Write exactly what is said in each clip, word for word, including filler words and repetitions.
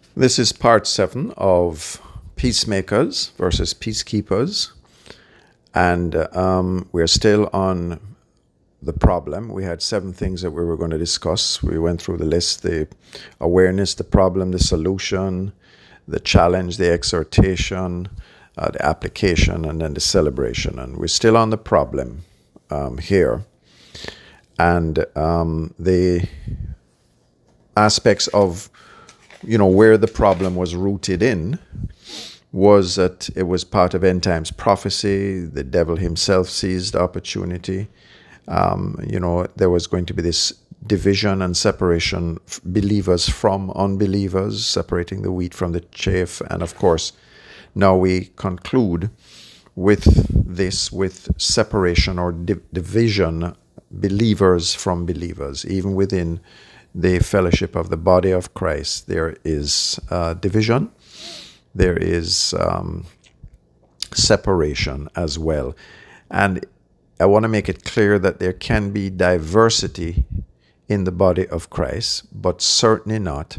This is part seven of Peacemakers versus Peacekeepers. And um, we're still on the problem. We had seven things that we were going to discuss. We went through the list: the awareness, the problem, the solution, the challenge, the exhortation, uh, the application, and then the celebration. And we're still on the problem um, here. And um, the aspects of, you know, where the problem was rooted in was that it was part of end times prophecy. The devil himself seized the opportunity. Um, you know, there was going to be this division and separation, believers from unbelievers, separating the wheat from the chaff. And of course, now we conclude with this, with separation or di- division, believers from believers. Even within the fellowship of the body of Christ, there is uh, division. There is um, separation as well. And I want to make it clear that there can be diversity in the body of Christ, but certainly not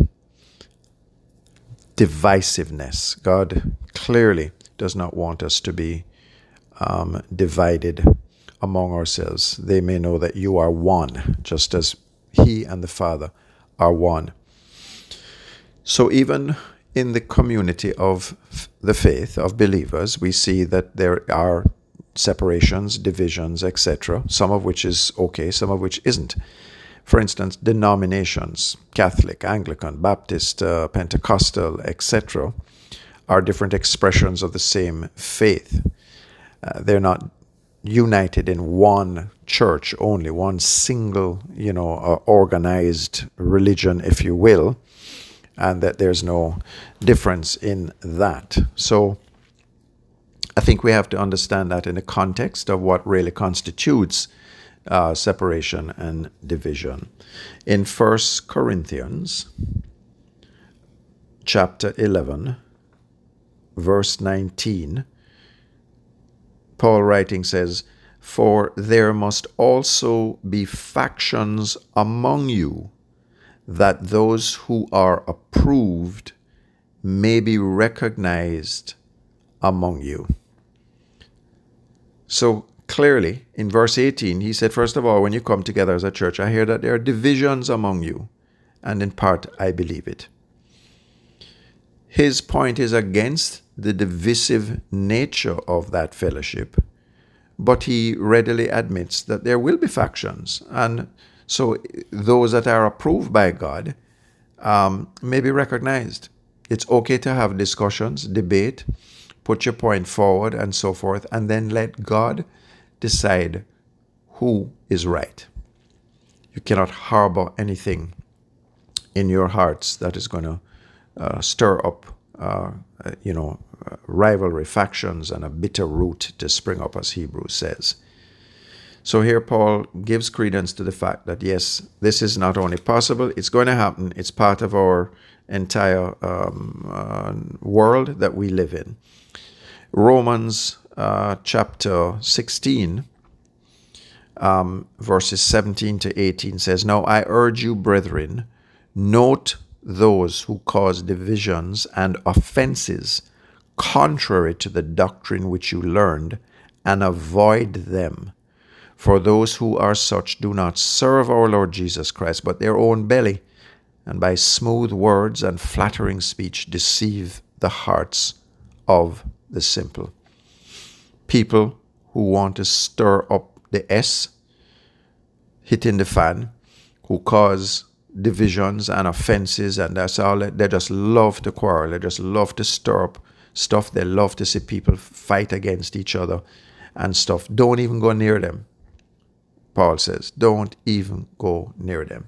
divisiveness. God clearly does not want us to be um, divided among ourselves. They may know that you are one, just as He and the Father are one. So even in the community of the faith of believers, we see that there are separations, divisions, et cetera, some of which is okay, some of which isn't. For instance, denominations, Catholic, Anglican, Baptist, uh, Pentecostal, et cetera, are different expressions of the same faith. Uh, they're not united in one church only, one single, you know, uh, organized religion, if you will, and that there's no difference in that. So I think we have to understand that in the context of what really constitutes uh, separation and division. In First Corinthians chapter eleven, verse nineteen, Paul writing says, "For there must also be factions among you, that those who are approved may be recognized among you." So clearly, in verse eighteen, he said, first of all, when you come together as a church, I hear that there are divisions among you, and in part, I believe it. His point is against the divisive nature of that fellowship, but he readily admits that there will be factions, and so those that are approved by God um, may be recognized. It's okay to have discussions, debate, put your point forward, and so forth, and then let God decide who is right. You cannot harbor anything in your hearts that is going to uh, stir up, uh, uh, you know, uh, rivalry, factions, and a bitter root to spring up, as Hebrews says. So here Paul gives credence to the fact that, yes, this is not only possible, it's going to happen. It's part of our entire um, uh, world that we live in. Romans uh, chapter sixteen, um, verses seventeen to eighteen says, "Now I urge you, brethren, note those who cause divisions and offenses contrary to the doctrine which you learned, and avoid them. For those who are such do not serve our Lord Jesus Christ, but their own belly, and by smooth words and flattering speech deceive the hearts of the simple." People who want to stir up the S, hitting the fan, who cause divisions and offenses, and that's all. They just love to quarrel. They just love to stir up stuff. They love to see people fight against each other and stuff. Don't even go near them. Paul says, don't even go near them.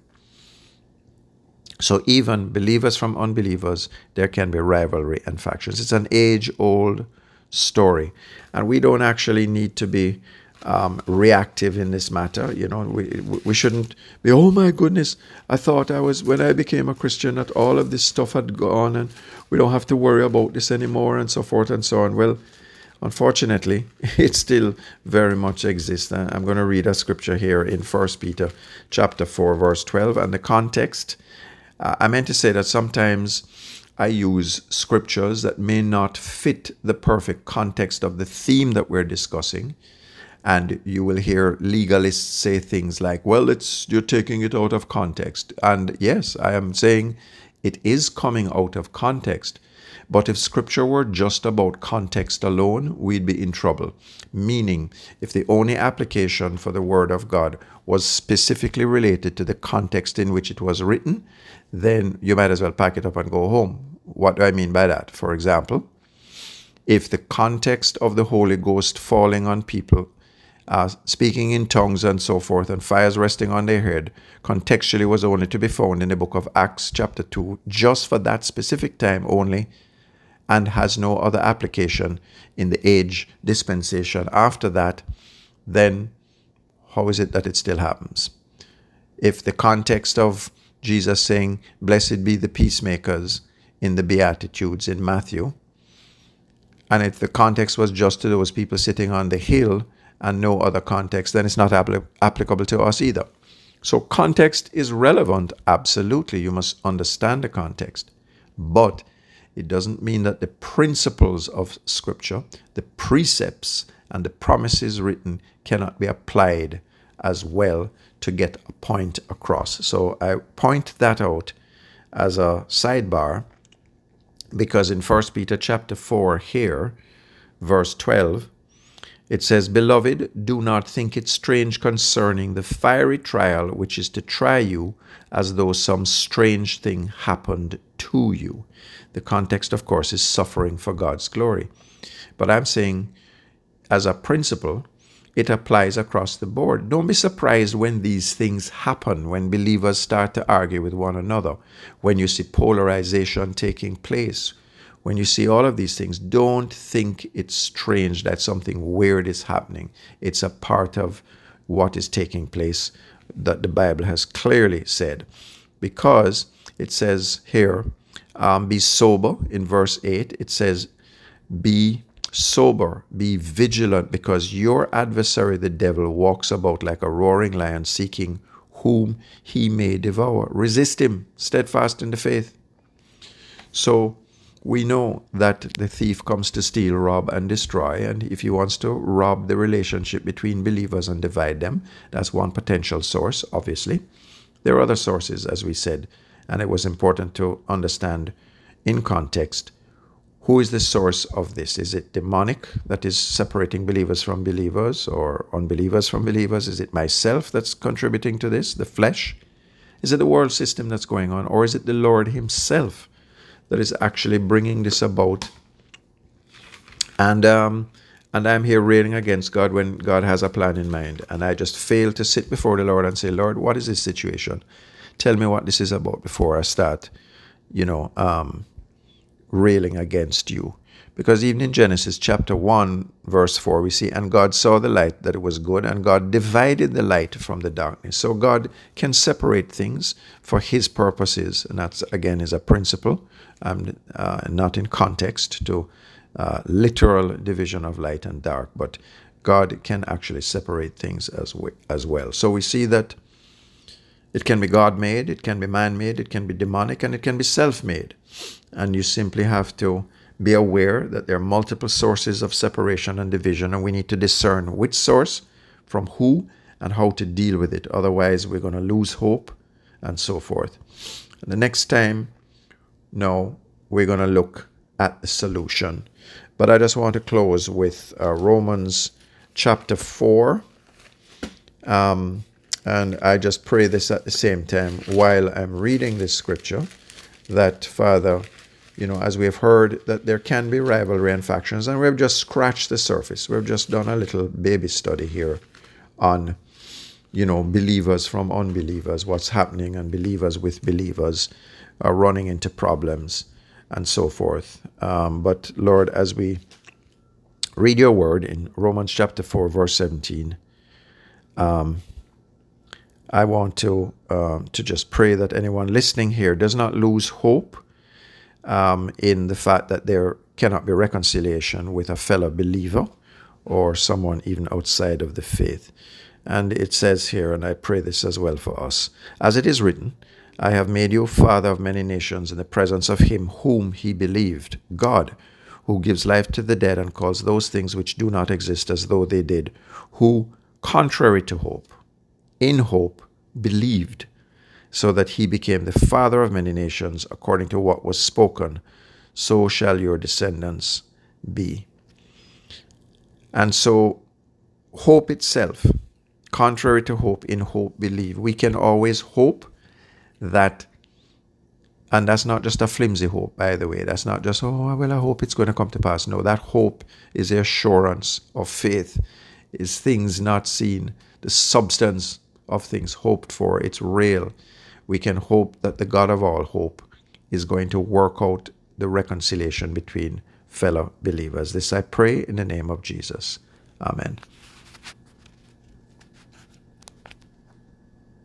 So even believers from unbelievers, there can be rivalry and factions. It's an age-old story. And we don't actually need to be um, reactive in this matter. You know, we we shouldn't be, oh my goodness, I thought I was, when I became a Christian, that all of this stuff had gone and we don't have to worry about this anymore, and so forth and so on. Well, unfortunately, it still very much exists. I'm going to read a scripture here in First Peter chapter four, verse twelve. And the context, uh, I meant to say that sometimes I use scriptures that may not fit the perfect context of the theme that we're discussing. And you will hear legalists say things like, well, it's you're taking it out of context. And yes, I am saying it is coming out of context. But if scripture were just about context alone, we'd be in trouble. Meaning, if the only application for the word of God was specifically related to the context in which it was written, then you might as well pack it up and go home. What do I mean by that? For example, if the context of the Holy Ghost falling on people, uh, speaking in tongues and so forth, and fires resting on their head, contextually was only to be found in the book of Acts chapter two, just for that specific time only, and has no other application in the age dispensation after that, then how is it that it still happens? If the context of Jesus saying, blessed be the peacemakers in the Beatitudes in Matthew, and if the context was just to those people sitting on the hill and no other context, then it's not apl- applicable to us either. So context is relevant, absolutely. You must understand the context. But it doesn't mean that the principles of Scripture, the precepts and the promises written cannot be applied as well to get a point across. So I point that out as a sidebar because in First Peter chapter four here, verse twelve, it says, Beloved, do not think it strange concerning the fiery trial which is to try you as though some strange thing happened to you. The context, of course, is suffering for God's glory. But I'm saying, as a principle, it applies across the board. Don't be surprised when these things happen, when believers start to argue with one another, when you see polarization taking place, when you see all of these things. Don't think it's strange that something weird is happening. It's a part of what is taking place that the Bible has clearly said. Because it says here, um, be sober. In verse eight, it says, be sober, be vigilant, because your adversary, the devil, walks about like a roaring lion, seeking whom he may devour. Resist him, steadfast in the faith. So we know that the thief comes to steal, rob, and destroy. And if he wants to rob the relationship between believers and divide them, that's one potential source, obviously. There are other sources, as we said, and it was important to understand in context, who is the source of this? Is it demonic that is separating believers from believers, or unbelievers from believers? Is it myself that's contributing to this, the flesh? Is it the world system that's going on? Or is it the Lord himself that is actually bringing this about? And um, and I'm here railing against God when God has a plan in mind. And I just fail to sit before the Lord and say, Lord, what is this situation? Tell me what this is about before I start, you know, um, railing against you. Because even in Genesis chapter one, verse four, we see, and God saw the light that it was good, and God divided the light from the darkness. So God can separate things for his purposes. And that's, again, is a principle, um, uh, not in context to uh, literal division of light and dark, but God can actually separate things as, we, as well. So we see that it can be God-made, it can be man-made, it can be demonic, and it can be self-made. And you simply have to be aware that there are multiple sources of separation and division, and we need to discern which source from who and how to deal with it. Otherwise, we're going to lose hope and so forth. And the next time, no, we're going to look at the solution. But I just want to close with uh, Romans chapter four. Um, and I just pray this at the same time while I'm reading this scripture, that, Father, you know, as we have heard, that there can be rivalry and factions, and we've just scratched the surface. We've just done a little baby study here on, you know, believers from unbelievers, what's happening, and believers with believers are running into problems and so forth. Um, but Lord, as we read your word in Romans chapter four, verse seventeen, um, I want to uh, to just pray that anyone listening here does not lose hope um, in the fact that there cannot be reconciliation with a fellow believer or someone even outside of the faith. And it says here, and I pray this as well for us, as it is written, I have made you father of many nations in the presence of him whom he believed, God, who gives life to the dead and calls those things which do not exist as though they did, who, contrary to hope, in hope, believed, so that he became the father of many nations, according to what was spoken, so shall your descendants be. And so, hope itself, contrary to hope, in hope, believe. We can always hope that, and that's not just a flimsy hope, by the way. That's not just, oh, well, I hope it's going to come to pass. No, that hope is the assurance of faith, is things not seen, the substance of things hoped for. It's real. We can hope that the God of all hope is going to work out the reconciliation between fellow believers. This I pray in the name of Jesus. Amen.